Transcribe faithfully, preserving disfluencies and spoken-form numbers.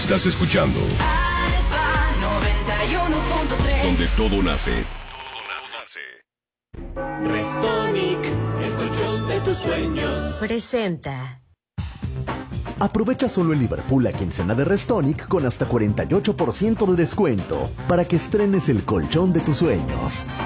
Estás escuchando Alfa noventa y uno punto tres. donde todo nace. Restonic, el colchón de tus sueños. Presenta. Aprovecha solo en Liverpool la quincena de Restonic con hasta cuarenta y ocho por ciento de descuento para que estrenes el colchón de tus sueños.